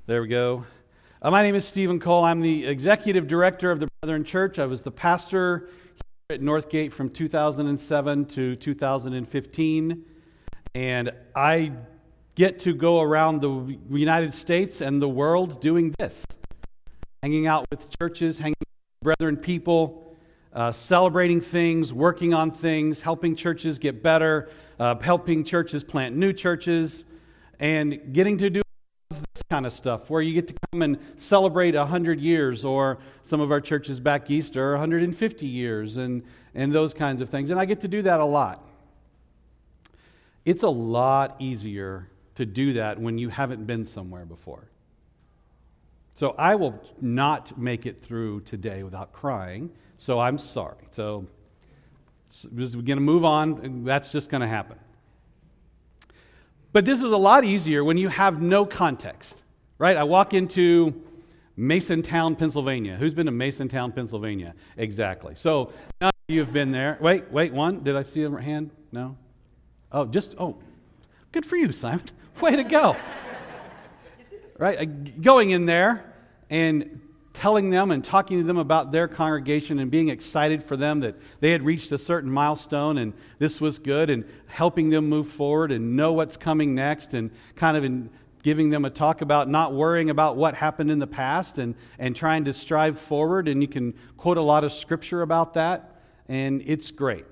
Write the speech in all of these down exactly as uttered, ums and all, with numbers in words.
There we go. Uh, my name is Stephen Cole. I'm the executive director of the Brethren Church. I was the pastor here at Northgate from two thousand seven to two thousand fifteen. And I get to go around the United States and the world doing this. Hanging out with churches, hanging out with brethren people, uh, celebrating things, working on things, helping churches get better, uh, helping churches plant new churches, and getting to do this kind of stuff where you get to come and celebrate one hundred years, or some of our churches back east are one hundred fifty years, and, and those kinds of things. And I get to do that a lot. It's a lot easier to do that when you haven't been somewhere before. So I will not make it through today without crying, so I'm sorry. So we're going to move on, and that's just going to happen. But this is a lot easier when you have no context, right? I walk into Masontown, Pennsylvania. Who's been to Masontown, Pennsylvania? Exactly. So none of you have been there. Wait, wait, one. Did I see a hand? No? Oh, just, oh, good for you, Simon. Way to go. Right? Going in there and telling them and talking to them about their congregation and being excited for them that they had reached a certain milestone and this was good, and helping them move forward and know what's coming next, and kind of in giving them a talk about not worrying about what happened in the past, and, and trying to strive forward. And you can quote a lot of scripture about that, and it's great.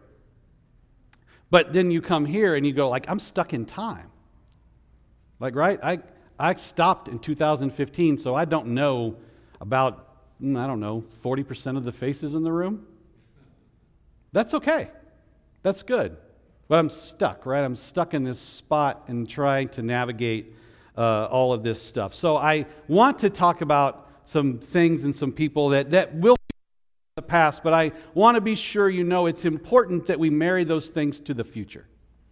But then you come here and you go like, I'm stuck in time. Like, right? I I stopped in two thousand fifteen, so I don't know about, I don't know, forty percent of the faces in the room. That's okay. That's good. But I'm stuck, right? I'm stuck in this spot and trying to navigate uh, all of this stuff. So I want to talk about some things and some people that, that will be in the past, but I want to be sure you know it's important that we marry those things to the future.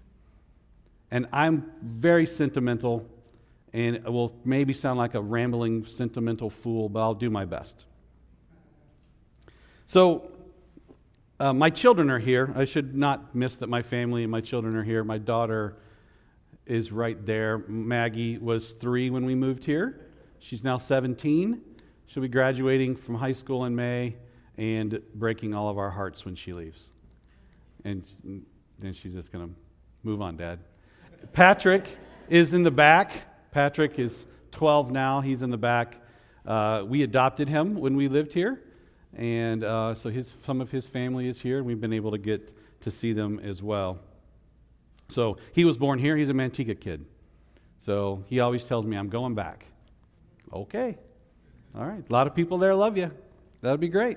And I'm very sentimental, and it will maybe sound like a rambling, sentimental fool, but I'll do my best. So, uh, my children are here. I should not miss that my family and my children are here. My daughter is right there. Maggie was three when we moved here. She's now seventeen. She'll be graduating from high school in May and breaking all of our hearts when she leaves. And then she's just going to move on, Dad. Patrick is in the back. Patrick is twelve now. He's in the back. Uh, we adopted him when we lived here, and uh, so his some of his family is here, and we've been able to get to see them as well. So he was born here. He's a Manteca kid. So he always tells me, I'm going back. Okay. All right. A lot of people there love you. That'll be great.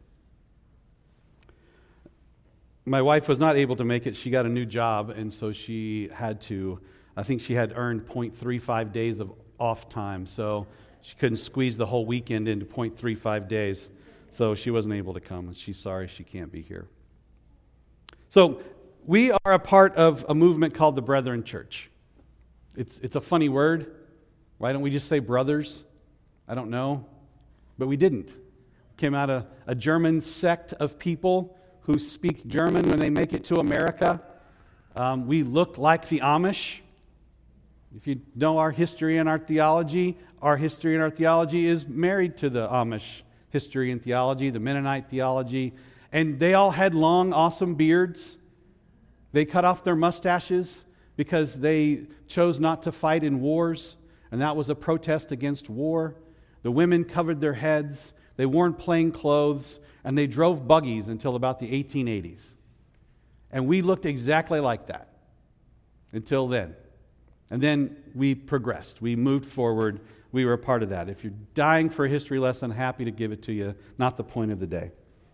My wife was not able to make it. She got a new job, and so she had to, I think she had earned zero point three five days of off time, so she couldn't squeeze the whole weekend into zero point three five days, so she wasn't able to come, and she's sorry she can't be here. So we are a part of a movement called the Brethren Church. It's, it's a funny word. Why don't we just say brothers? I don't know, but we didn't. Came out of a German sect of people who speak German when they make it to America. Um, we look like the Amish. If you know our history and our theology, our history and our theology is married to the Amish history and theology, the Mennonite theology. And they all had long, awesome beards. They cut off their mustaches because they chose not to fight in wars, and that was a protest against war. The women covered their heads. They wore plain clothes, and they drove buggies until about the eighteen eighties. And we looked exactly like that until then. And then we progressed. We moved forward. We were a part of that. If you're dying for a history lesson, happy to give it to you. Not the point of the day.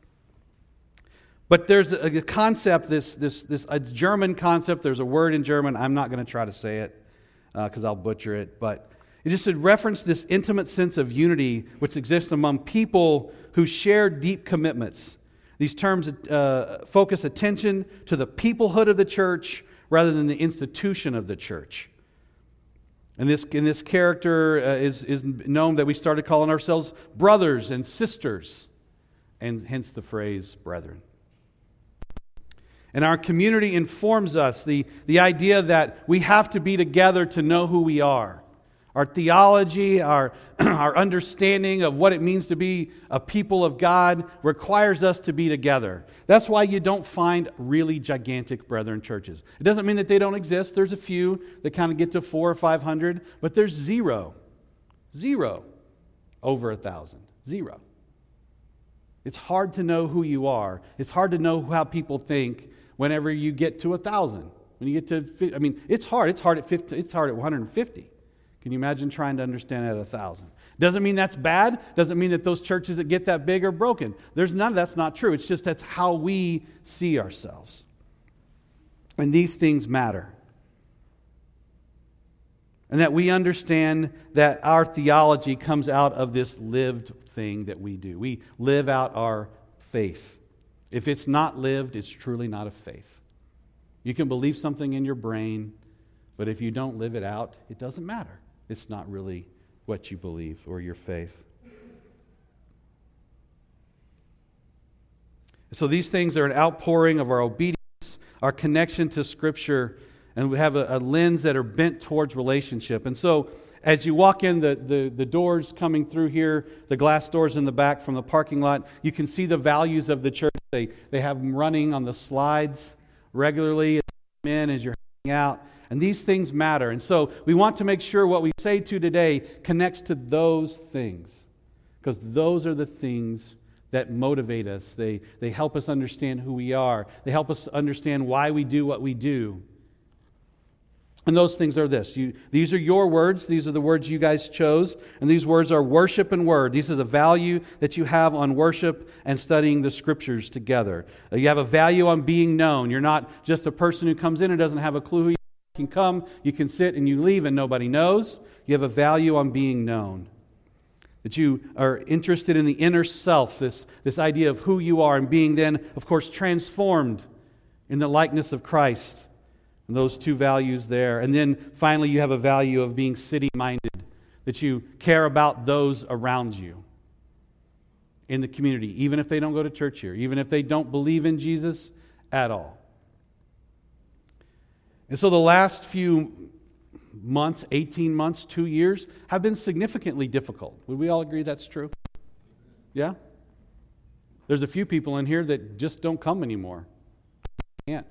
But there's a concept, this this this a German concept. There's a word in German. I'm not going to try to say it because uh, I'll butcher it. But it just had referenced this intimate sense of unity which exists among people who share deep commitments. These terms uh, focus attention to the peoplehood of the church rather than the institution of the church. And this, and this character uh, is, is known that we started calling ourselves brothers and sisters, and hence the phrase brethren. And our community informs us the, the idea that we have to be together to know who we are. Our theology, our, our understanding of what it means to be a people of God requires us to be together. That's why you don't find really gigantic brethren churches. It doesn't mean that they don't exist. There's a few that kind of get to four or five hundred, but there's zero. Zero over a thousand. Zero. It's hard to know who you are. It's hard to know how people think whenever you get to a thousand. When you get to, I mean, it's hard. It's hard at fifty. It's hard at one hundred fifty. Can you imagine trying to understand at a thousand? Doesn't mean that's bad. Doesn't mean that those churches that get that big are broken. There's none of that's not true. It's just that's how we see ourselves. And these things matter. And that we understand that our theology comes out of this lived thing that we do. We live out our faith. If it's not lived, it's truly not a faith. You can believe something in your brain, but if you don't live it out, it doesn't matter. It's not really what you believe or your faith. So these things are an outpouring of our obedience, our connection to Scripture, and we have a, a lens that are bent towards relationship. And so as you walk in the, the, the doors coming through here, the glass doors in the back from the parking lot, you can see the values of the church. They, they have them running on the slides regularly as you come in, as you're hanging out. And these things matter. And so we want to make sure what we say to today connects to those things. Because those are the things that motivate us. They, they help us understand who we are. They help us understand why we do what we do. And those things are this. You, these are your words. These are the words you guys chose. And these words are worship and word. This is a value that you have on worship and studying the Scriptures together. Uh, you have a value on being known. You're not just a person who comes in and doesn't have a clue who you are. You can come, you can sit, and you leave, and nobody knows. You have a value on being known. That you are interested in the inner self, this, this idea of who you are, and being then, of course, transformed in the likeness of Christ. And those two values there. And then finally, you have a value of being city-minded, that you care about those around you in the community, even if they don't go to church here, even if they don't believe in Jesus at all. And so the last few months, eighteen months, two years, have been significantly difficult. Would we all agree that's true? Yeah? There's a few people in here that just don't come anymore. Can't.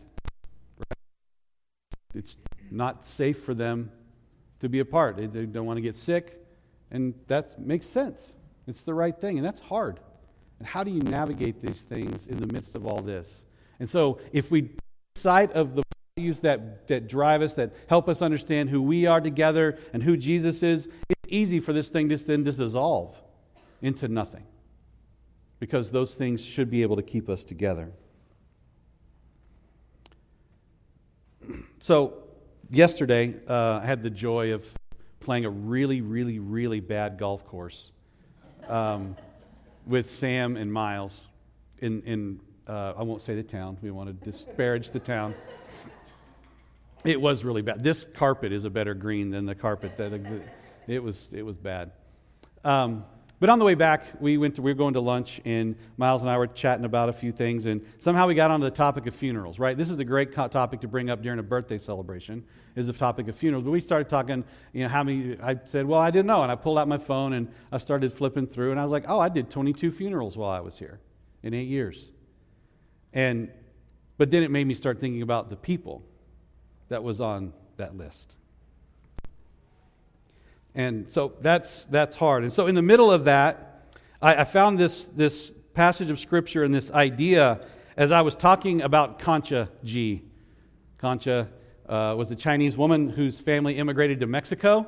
It's not safe for them to be a part. They, they don't want to get sick, and that makes sense. It's the right thing, and that's hard. And how do you navigate these things in the midst of all this? And so if we lose sight of the values that, that drive us, that help us understand who we are together and who Jesus is, it's easy for this thing just then to dissolve into nothing. Because those things should be able to keep us together. So, yesterday, uh, I had the joy of playing a really, really, really bad golf course um, with Sam and Miles in, in uh, I won't say the town. We want to disparage the town. It was really bad. This carpet is a better green than the carpet that it was. It was bad. Um, But on the way back, we went to, we were going to lunch, and Miles and I were chatting about a few things, and somehow we got onto the topic of funerals, right? This is a great co- topic to bring up during a birthday celebration, is the topic of funerals. But we started talking, you know, how many, I said, well, I didn't know, and I pulled out my phone, and I started flipping through, and I was like, oh, I did twenty-two funerals while I was here in eight years. And, but then it made me start thinking about the people that was on that list. And so that's that's hard. And so in the middle of that, I, I found this, this passage of Scripture and this idea as I was talking about Concha G. Concha uh, was a Chinese woman whose family immigrated to Mexico.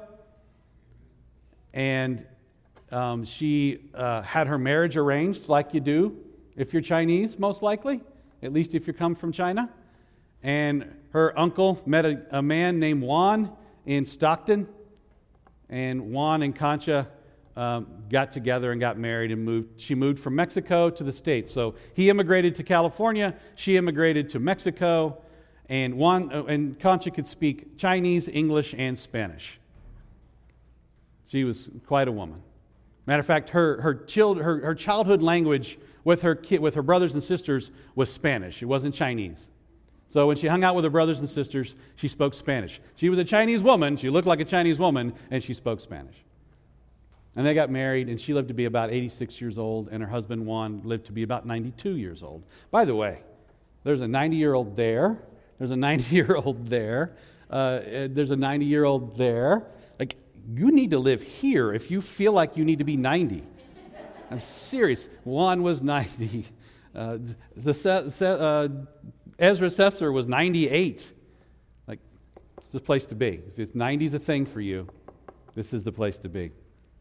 And um, she uh, had her marriage arranged like you do if you're Chinese, most likely, at least if you come from China. And her uncle met a, a man named Juan in Stockton. And Juan and Concha um, got together and got married and moved. She moved from Mexico to the States. So he immigrated to California. She immigrated to Mexico. And Juan uh, and Concha could speak Chinese, English, and Spanish. She was quite a woman. Matter of fact, her her, child, her, her childhood language with her kid, with her brothers and sisters was Spanish. It wasn't Chinese. So when she hung out with her brothers and sisters, she spoke Spanish. She was a Chinese woman. She looked like a Chinese woman, and she spoke Spanish. And they got married, and she lived to be about eighty-six years old, and her husband, Juan, lived to be about ninety-two years old. By the way, there's a ninety-year-old there. There's a ninety-year-old there. Uh, there's a ninety-year-old there. Like, you need to live here if you feel like you need to be ninety. I'm serious. Juan was ninety. Uh, the uh, Ezra Sesser was ninety-eight. Like, it's the place to be. If ninety is a thing for you, this is the place to be.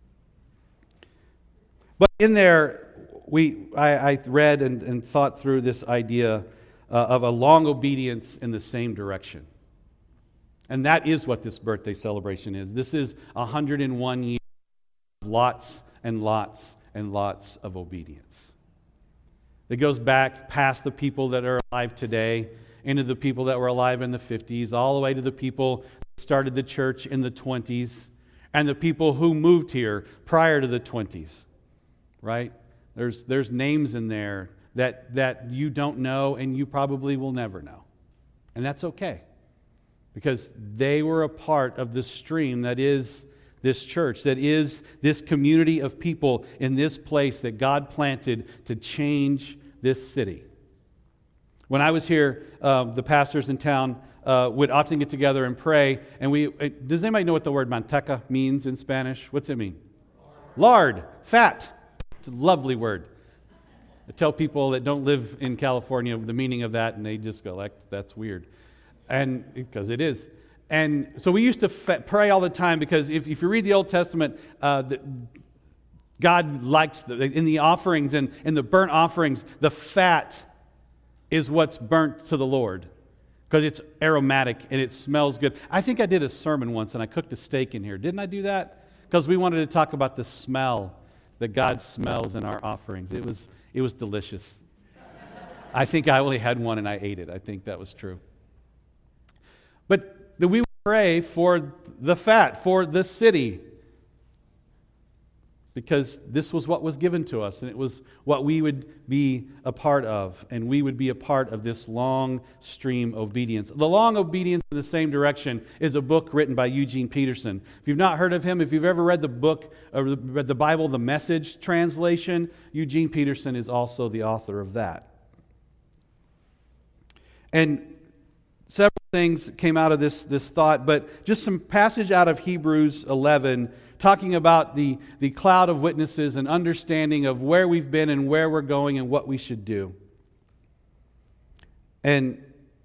But in there, we I, I read and, and thought through this idea uh, of a long obedience in the same direction. And that is what this birthday celebration is. This is one hundred one years of lots and lots and lots of obedience. It goes back past the people that are alive today, into the people that were alive in the fifties, all the way to the people that started the church in the twenties, and the people who moved here prior to the twenties, right? There's, there's names in there that, that you don't know and you probably will never know. And that's okay, because they were a part of the stream that is this church, that is this community of people in this place that God planted to change this city. When I was here, uh, the pastors in town uh, would often get together and pray. And we uh, does anybody know what the word manteca means in Spanish? What's it mean? Lard, fat. It's a lovely word. I tell people that don't live in California the meaning of that, and they just go, like, that's weird. And because it is. And so we used to f- pray all the time, because if, if you read the Old Testament, uh, the, God likes, the, in the offerings and in the burnt offerings, the fat is what's burnt to the Lord, because it's aromatic and it smells good. I think I did a sermon once and I cooked a steak in here. Didn't I do that? Because we wanted to talk about the smell that God smells in our offerings. It was, it was delicious. I think I only had one and I ate it. I think that was true. But that we pray for the fat, for the city, because this was what was given to us, and it was what we would be a part of, and we would be a part of this long stream of obedience. The Long Obedience in the Same Direction is a book written by Eugene Peterson. If you've not heard of him, if you've ever read the book, or read the Bible, the Message translation, Eugene Peterson is also the author of that. And several things came out of this, this thought, but just some passage out of Hebrews eleven, talking about the, the cloud of witnesses and understanding of where we've been and where we're going and what we should do. And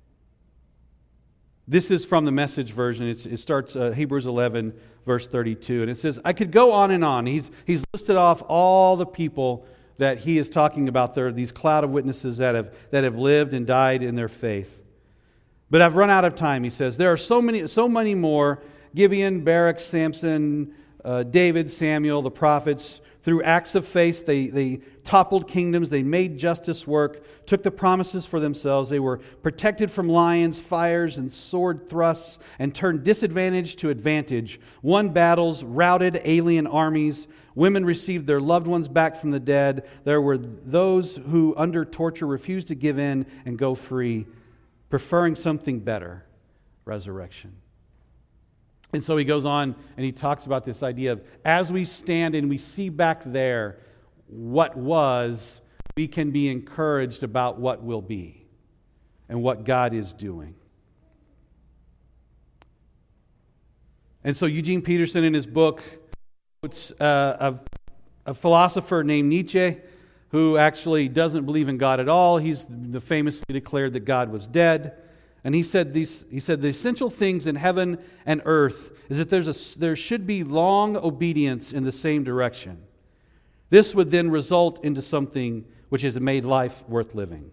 this is from the Message version. It's, it starts uh, Hebrews eleven, verse thirty-two, and it says, I could go on and on. He's, he's listed off all the people that he is talking about there, these cloud of witnesses that have, that have lived and died in their faith. But I've run out of time, he says. There are so many so many more, Gibeon, Barak, Samson, uh, David, Samuel, the prophets. Through acts of faith, they, they toppled kingdoms, they made justice work, took the promises for themselves. They were protected from lions, fires, and sword thrusts, and turned disadvantage to advantage. Won battles, routed alien armies. Women received their loved ones back from the dead. There were those who, under torture, refused to give in and go free, preferring something better, resurrection. And so he goes on and he talks about this idea of, as we stand and we see back there what was, we can be encouraged about what will be and what God is doing. And so Eugene Peterson, in his book, quotes uh, a, a philosopher named Nietzsche, who actually doesn't believe in God at all. He's the famously declared that God was dead. And he said these, he said the essential things in heaven and earth is that there's a, there should be long obedience in the same direction. This would then result into something which has made life worth living.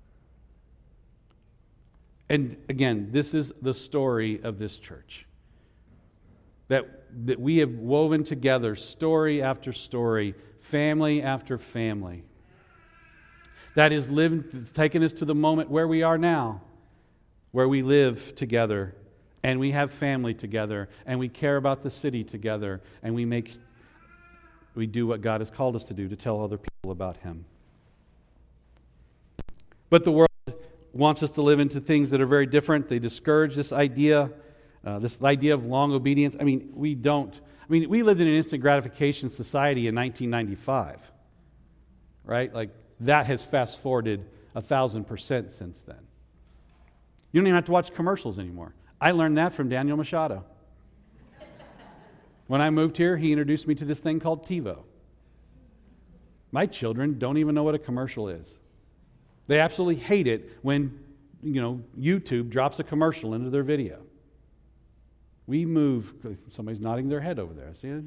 And again, this is the story of this church. That, that we have woven together story after story, family after family. That is living, taken us to the moment where we are now, where we live together, and we have family together, and we care about the city together, and we make, we do what God has called us to do, to tell other people about Him. But the world wants us to live into things that are very different. They discourage this idea, uh, this idea of long obedience. I mean, we don't. I mean, we lived in an instant gratification society in nineteen ninety-five, right? Like, that has fast-forwarded a thousand percent since then. You don't even have to watch commercials anymore. I learned that from Daniel Machado. When I moved here, he introduced me to this thing called TiVo. My children don't even know what a commercial is. They absolutely hate it when, you know, YouTube drops a commercial into their video. We move, somebody's nodding their head over there, see it?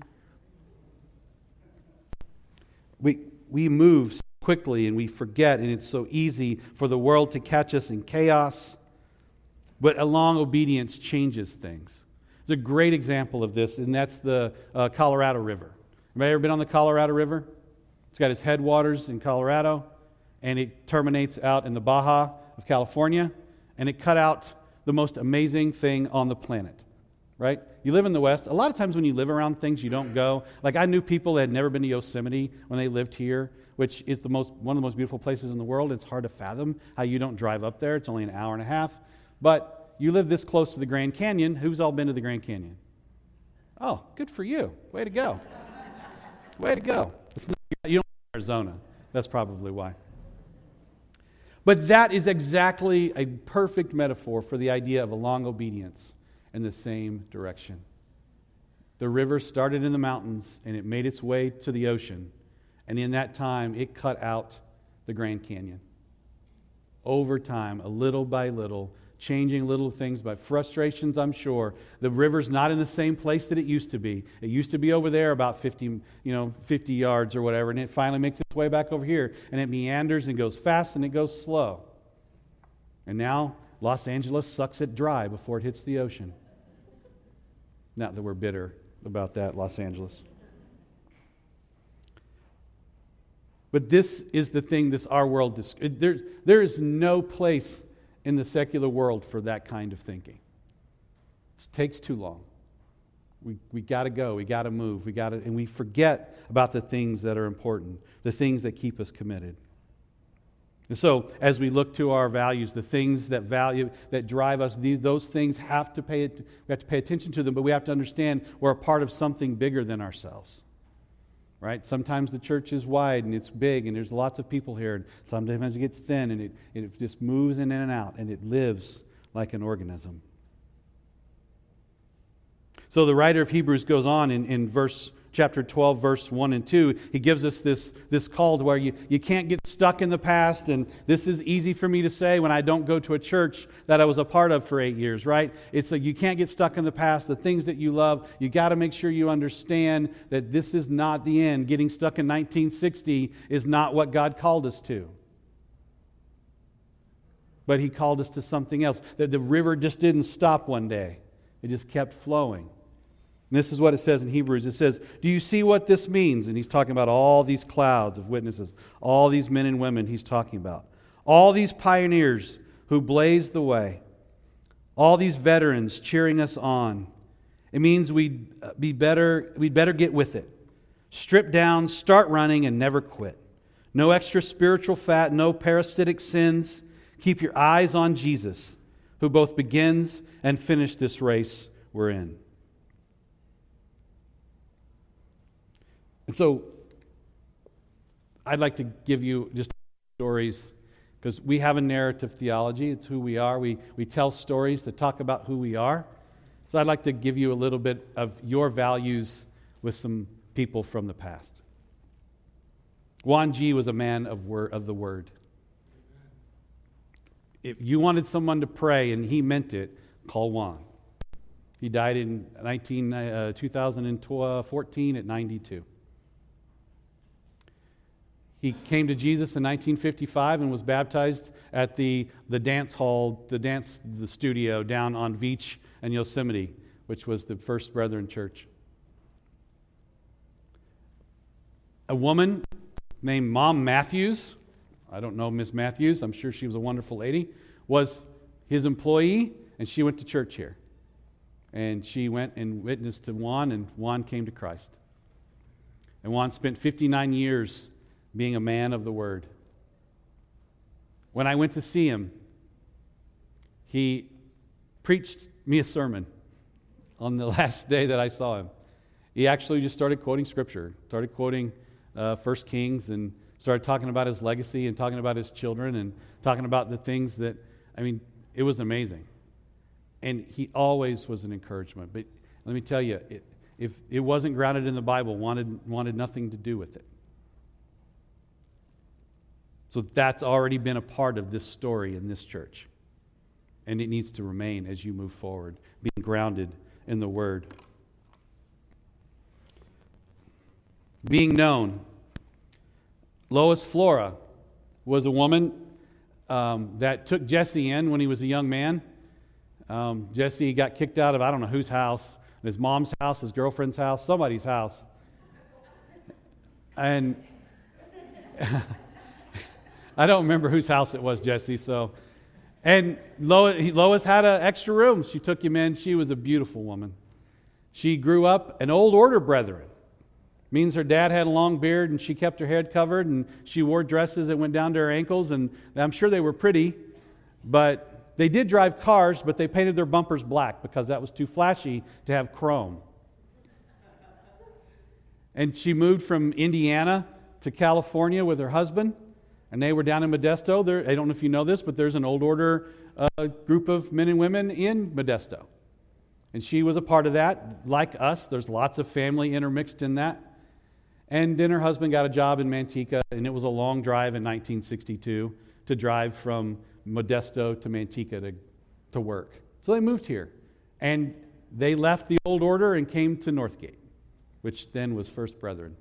We, we move quickly and we forget, and it's so easy for the world to catch us in chaos. But a long obedience changes things. There's a great example of this, and that's the uh, Colorado River. Anybody ever been on the Colorado River? It's got its headwaters in Colorado, and it terminates out in the Baja of California, and it cut out the most amazing thing on the planet, right? You live in the West. A lot of times when you live around things, you don't go. Like, I knew people that had never been to Yosemite when they lived here, which is the most one of the most beautiful places in the world. It's hard to fathom how you don't drive up there. It's only an hour and a half. But you live this close to the Grand Canyon. Who's all been to the Grand Canyon? Oh, good for you. Way to go. Way to go. It's not, you don't live in Arizona. That's probably why. But that is exactly a perfect metaphor for the idea of a long obedience in the same direction. The river started in the mountains and it made its way to the ocean. And in that time, it cut out the Grand Canyon. Over time, a little by little, changing little things by frustrations, I'm sure. The river's not in the same place that it used to be. It used to be over there about fifty, you know, fifty yards or whatever, and it finally makes its way back over here, and it meanders and goes fast and it goes slow. And now Los Angeles sucks it dry before it hits the ocean. Not that we're bitter about that, Los Angeles. But this is the thing, this our world, there, there is no place in the secular world for that kind of thinking. It takes too long. We we got to go. We got to move. We got to, and we forget about the things that are important, the things that keep us committed. And so, as we look to our values, the things that value that drive us, these, those things have to pay. We have to pay attention to them, but we have to understand we're a part of something bigger than ourselves. Right? Sometimes the church is wide and it's big and there's lots of people here. And sometimes it gets thin and it, it just moves in and out and it lives like an organism. So the writer of Hebrews goes on in, in verse chapter twelve, verse one and two. He gives us this, this call to where you, you can't get stuck in the past. And this is easy for me to say when I don't go to a church that I was a part of for eight years, right? It's like you can't get stuck in the past. The things that you love, you got to make sure you understand that this is not the end. Getting stuck in nineteen sixty is not what God called us to. But He called us to something else. That the river just didn't stop one day. It just kept flowing. And this is what it says in Hebrews. It says, do you see what this means? And he's talking about all these clouds of witnesses, all these men and women he's talking about. All these pioneers who blazed the way. All these veterans cheering us on. It means we'd be better, we'd better get with it. Strip down, start running, and never quit. No extra spiritual fat, no parasitic sins. Keep your eyes on Jesus, who both begins and finishes this race we're in. And so, I'd like to give you just stories, because we have a narrative theology. It's who we are. We, we tell stories to talk about who we are. So I'd like to give you a little bit of your values with some people from the past. Juan G. was a man of, word, of the Word. If you wanted someone to pray and he meant it, call Juan. He died in nineteen, uh, two thousand fourteen at ninety-two. He came to Jesus in nineteen fifty-five and was baptized at the, the dance hall, the dance the studio down on Beach and Yosemite, which was the First Brethren Church. A woman named Mom Matthews, I don't know Miss Matthews, I'm sure she was a wonderful lady, was his employee, and she went to church here. And she went and witnessed to Juan, and Juan came to Christ. And Juan spent fifty-nine years being a man of the Word. When I went to see him, he preached me a sermon on the last day that I saw him. He actually just started quoting Scripture, started quoting uh, First Kings, and started talking about his legacy and talking about his children and talking about the things that, I mean, it was amazing. And he always was an encouragement. But let me tell you, it, if it wasn't grounded in the Bible, wanted wanted nothing to do with it. So that's already been a part of this story in this church. And it needs to remain as you move forward, being grounded in the Word. Being known. Lois Flora was a woman um, that took Jesse in when he was a young man. Um, Jesse got kicked out of I don't know whose house, his mom's house, his girlfriend's house, somebody's house. And I don't remember whose house it was, Jesse. So, and Lois, Lois had an extra room. She took him in. She was a beautiful woman. She grew up an old order brethren. Means her dad had a long beard and she kept her head covered and she wore dresses that went down to her ankles, and I'm sure they were pretty, but they did drive cars, but they painted their bumpers black because that was too flashy to have chrome. And she moved from Indiana to California with her husband, and they were down in Modesto. There, I don't know if you know this, but there's an old order uh, group of men and women in Modesto. And she was a part of that. Like us, there's lots of family intermixed in that. And then her husband got a job in Manteca, and it was a long drive in nineteen sixty-two to drive from Modesto to Manteca to, to work. So they moved here. And they left the old order and came to Northgate, which then was First Brethren.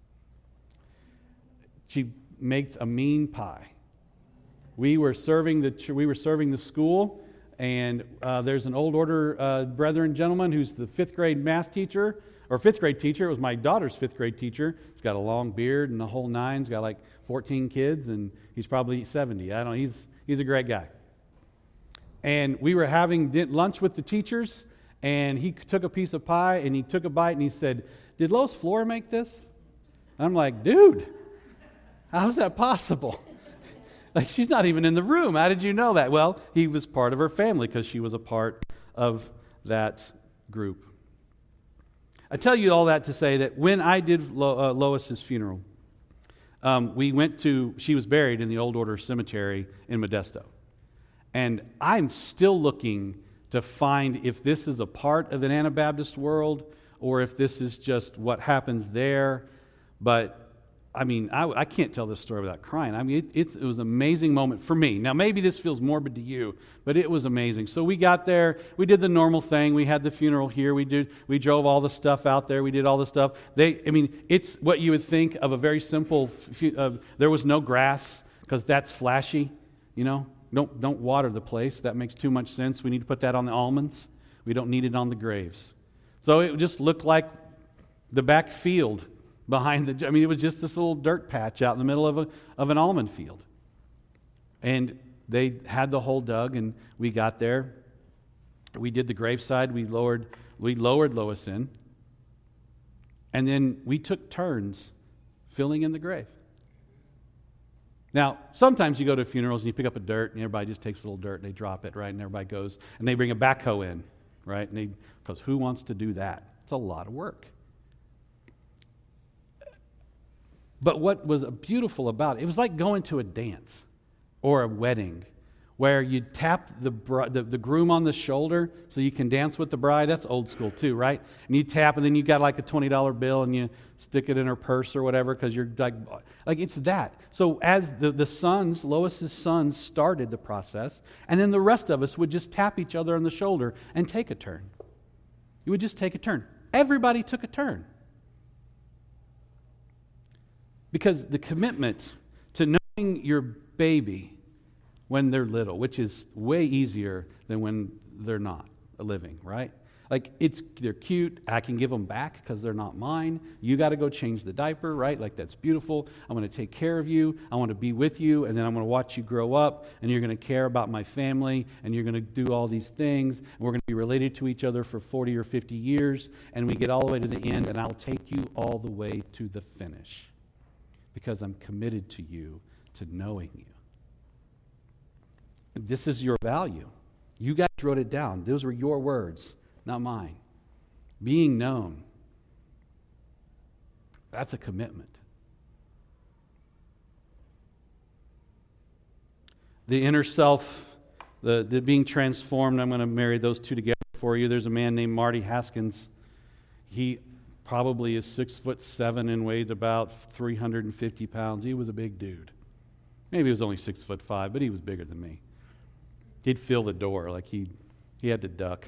She makes a mean pie. We were serving the we were serving the school, and uh, there's an old order uh, Brethren gentleman who's the fifth grade math teacher, or fifth grade teacher. It was my daughter's fifth grade teacher. He's got a long beard and the whole nine. He's got like fourteen kids, and he's probably seventy. I don't know. He's he's a great guy. And we were having lunch with the teachers, and he took a piece of pie and he took a bite and he said, "Did Lois Flora make this?" And I'm like, "Dude, how's that possible? Like, she's not even in the room. How did you know that?" Well, he was part of her family because she was a part of that group. I tell you all that to say that when I did Lo, uh, Lois's funeral, um, we went to, she was buried in the Old Order Cemetery in Modesto. And I'm still looking to find if this is a part of an Anabaptist world or if this is just what happens there. But I mean, I, I can't tell this story without crying. I mean, it, it, it was an amazing moment for me. Now, maybe this feels morbid to you, but it was amazing. So we got there. We did the normal thing. We had the funeral here. We did. We drove all the stuff out there. We did all the stuff. They, I mean, it's what you would think of a very simple. Uh, there was no grass because that's flashy. You know, don't don't water the place. That makes too much sense. We need to put that on the almonds. We don't need it on the graves. So it just looked like the back field. Behind the, I mean, it was just this little dirt patch out in the middle of a of an almond field. And they had the hole dug, and we got there. We did the graveside. We lowered we lowered Lois in, and then we took turns filling in the grave. Now, sometimes you go to funerals and you pick up a dirt, and everybody just takes a little dirt and they drop it, right? And everybody goes and they bring a backhoe in, right? And they, because who wants to do that? It's a lot of work. But what was beautiful about it, it was like going to a dance or a wedding where you tap the, the the groom on the shoulder so you can dance with the bride. That's old school too, right? And you tap, and then you got like a twenty dollar bill and you stick it in her purse or whatever because you're like, like it's that. So as the, the sons, Lois's sons started the process, and then the rest of us would just tap each other on the shoulder and take a turn. You would just take a turn. Everybody took a turn. Because the commitment to knowing your baby when they're little, which is way easier than when they're not living, right? Like, it's they're cute. I can give them back because they're not mine. You got to go change the diaper, right? Like, that's beautiful. I'm going to take care of you. I want to be with you, and then I'm going to watch you grow up, and you're going to care about my family, and you're going to do all these things, and we're going to be related to each other for forty or fifty years, and we get all the way to the end, and I'll take you all the way to the finish. Because I'm committed to you, to knowing you. This is your value. You guys wrote it down. Those were your words, not mine. Being known. That's a commitment. The inner self, the, the being transformed, I'm going to marry those two together for you. There's a man named Marty Haskins. He probably is six foot seven and weighed about three hundred fifty pounds. He was a big dude. Maybe he was only six foot five, but he was bigger than me. He'd fill the door like he he had to duck.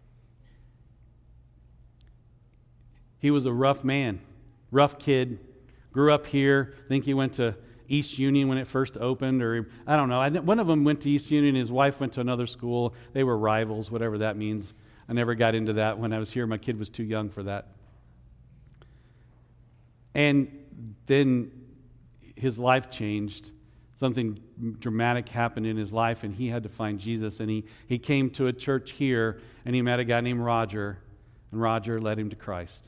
He was a rough man, rough kid. Grew up here. I think he went to East Union when it first opened, or I don't know. I, one of them went to East Union. His wife went to another school. They were rivals, whatever that means. I never got into that when I was here. My kid was too young for that. And then his life changed. Something dramatic happened in his life, and he had to find Jesus. And he, he came to a church here, and he met a guy named Roger, and Roger led him to Christ.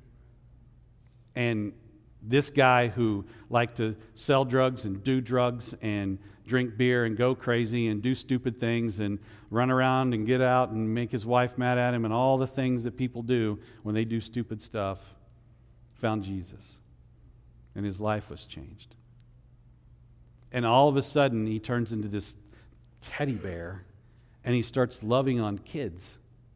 And this guy who liked to sell drugs and do drugs and drink beer and go crazy and do stupid things and run around and get out and make his wife mad at him and all the things that people do when they do stupid stuff, found Jesus. And his life was changed. And all of a sudden, he turns into this teddy bear, and he starts loving on kids.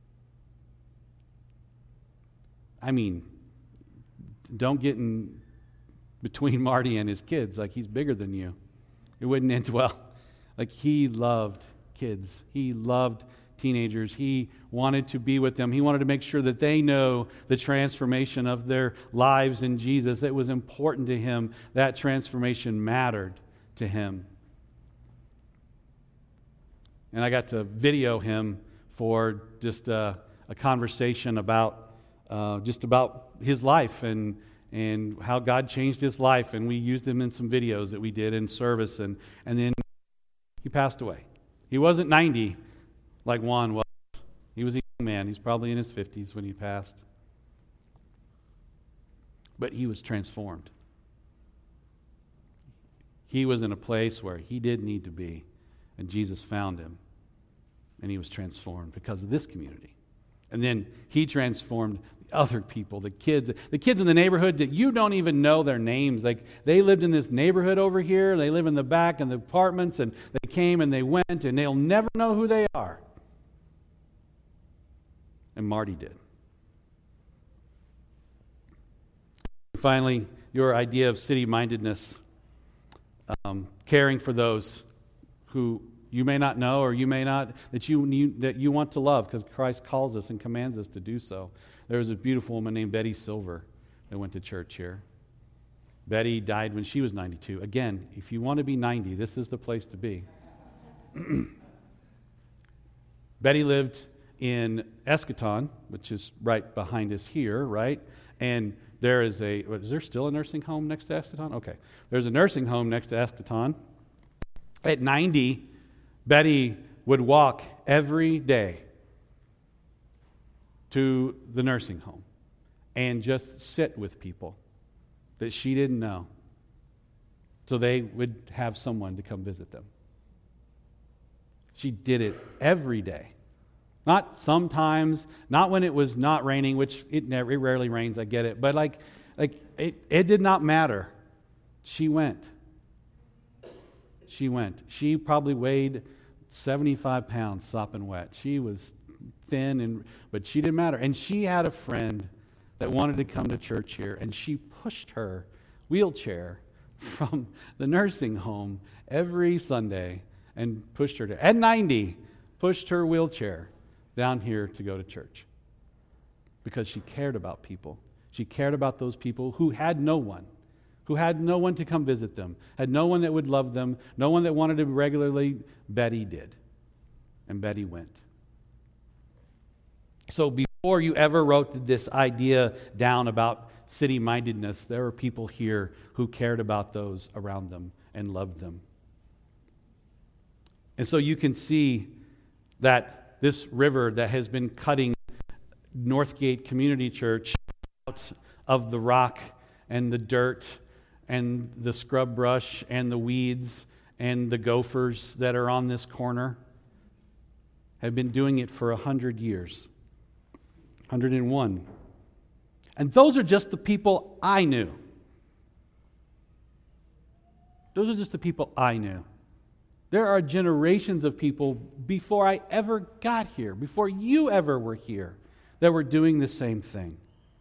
I mean, don't get in between Marty and his kids. Like, he's bigger than you. It wouldn't end well. Like, he loved kids. He loved teenagers. He wanted to be with them. He wanted to make sure that they know the transformation of their lives in Jesus. It was important to him. That transformation mattered to him. And I got to video him for just a, a conversation about uh, just about his life and and how God changed his life. And we used him in some videos that we did in service. And, and then he passed away. He wasn't ninety like Juan was. He was a young man. He's probably in his fifties when he passed. But he was transformed. He was in a place where he didn't need to be, and Jesus found him, and he was transformed because of this community. And then he transformed the other people, the kids, the kids in the neighborhood that you don't even know their names. Like, they lived in this neighborhood over here. They live in the back in the apartments, and they came and they went, and they'll never know who they are. And Marty did. Finally, your idea of city-mindedness. Um, caring for those who you may not know or you may not, that you, you that you want to love because Christ calls us and commands us to do so. There was a beautiful woman named Betty Silver that went to church here. Betty died when she was ninety-two. Again, if you want to be ninety, this is the place to be. Betty lived in Eschaton, which is right behind us here, right? And there is a, is there still a nursing home next to Eschaton? Okay. There's a nursing home next to Eschaton. At ninety, Betty would walk every day to the nursing home and just sit with people that she didn't know so they would have someone to come visit them. She did it every day. Not sometimes, not when it was not raining, which it never, it rarely rains, I get it. But like, like it, it did not matter. She went. She went. She probably weighed seventy-five pounds, sopping wet. She was thin, and but she didn't matter. And she had a friend that wanted to come to church here, and she pushed her wheelchair from the nursing home every Sunday and pushed her to, at ninety, pushed her wheelchair down here to go to church because she cared about people. She cared about those people who had no one, who had no one to come visit them, had no one that would love them, no one that wanted to regularly. Betty did, and Betty went. So before you ever wrote this idea down about city-mindedness, there were people here who cared about those around them and loved them. And so you can see that this river that has been cutting Northgate Community Church out of the rock and the dirt and the scrub brush and the weeds and the gophers that are on this corner, have been doing it for a hundred years. one hundred and one. And those are just the people I knew. Those are just the people I knew. There are generations of people before I ever got here, before you ever were here, that were doing the same thing.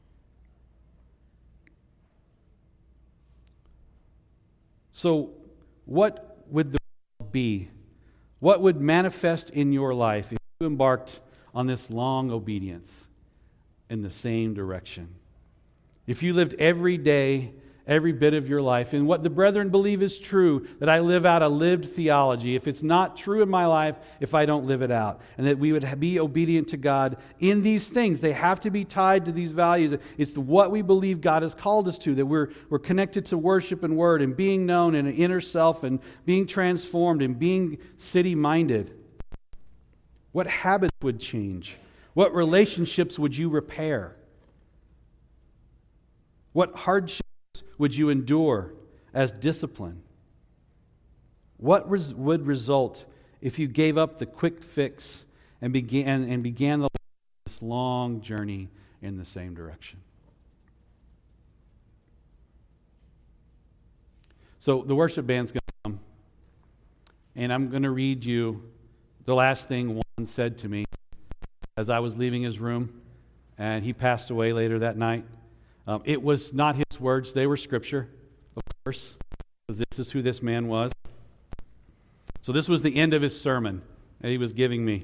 So, what would the result be? What would manifest in your life if you embarked on this long obedience in the same direction? If you lived every day, every bit of your life, and what the brethren believe is true, that I live out a lived theology, if it's not true in my life, if I don't live it out, and that we would be obedient to God in these things, they have to be tied to these values. It's what we believe God has called us to, that we're, we're connected to worship and word and being known and an inner self and being transformed and being city-minded. What habits would change? What relationships would you repair? What hardships would you endure as discipline? What res- would result if you gave up the quick fix and began and began the, this long journey in the same direction? So the worship band's going to come, and I'm going to read you the last thing one said to me as I was leaving his room, and he passed away later that night. Um, it was not his words, they were scripture, of course, because this is who this man was. So this was the end of his sermon that he was giving me.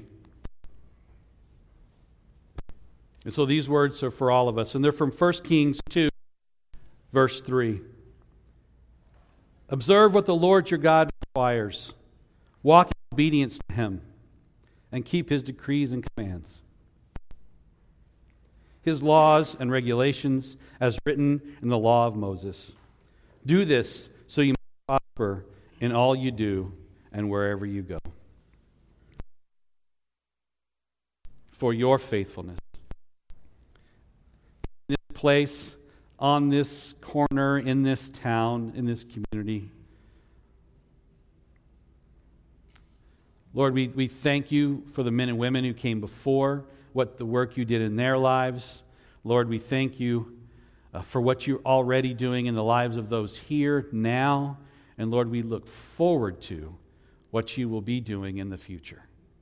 And so these words are for all of us, and they're from First Kings two, verse three. Observe what the Lord your God requires. Walk in obedience to Him, and keep His decrees and commands, His laws and regulations as written in the law of Moses. Do this so you may prosper in all you do and wherever you go. For your faithfulness. In this place, on this corner, in this town, in this community. Lord, we, we thank you for the men and women who came before, what the work you did in their lives. Lord, we thank you uh, for what you're already doing in the lives of those here now. And Lord, we look forward to what you will be doing in the future.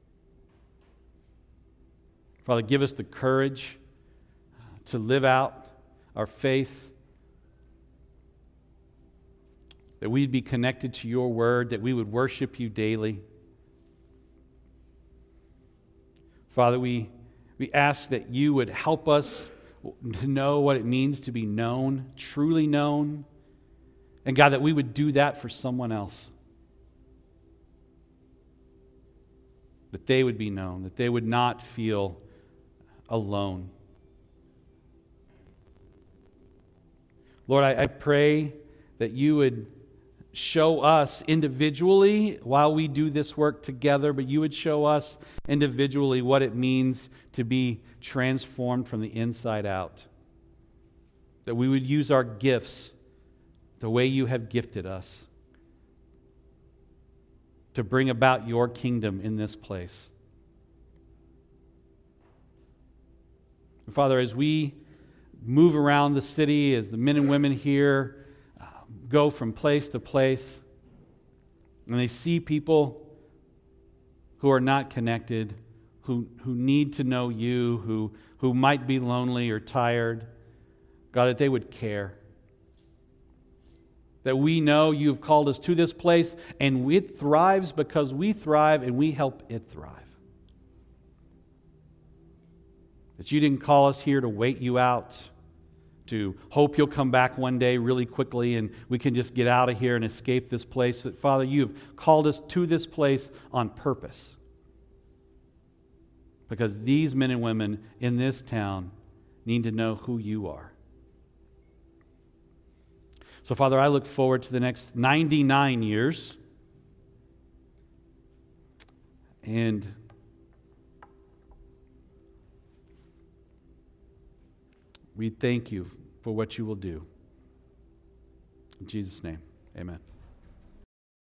Father, give us the courage to live out our faith, that we'd be connected to your word, that we would worship you daily. Father, we, we ask that you would help us to know what it means to be known, truly known. And God, that we would do that for someone else. That they would be known, that they would not feel alone. Lord, I, I pray that you would show us individually while we do this work together, but you would show us individually what it means to be transformed from the inside out. That we would use our gifts the way you have gifted us to bring about your kingdom in this place. Father, as we move around the city, as the men and women here uh, go from place to place, and they see people who are not connected, who, who need to know you, who, who might be lonely or tired, God, that they would care. That we know you've called us to this place, and it thrives because we thrive and we help it thrive. That you didn't call us here to wait you out, to hope you'll come back one day really quickly and we can just get out of here and escape this place. That, Father, you've called us to this place on purpose. Because these men and women in this town need to know who you are. So, Father, I look forward to the next ninety-nine years. And we thank you for what you will do. In Jesus' name, amen.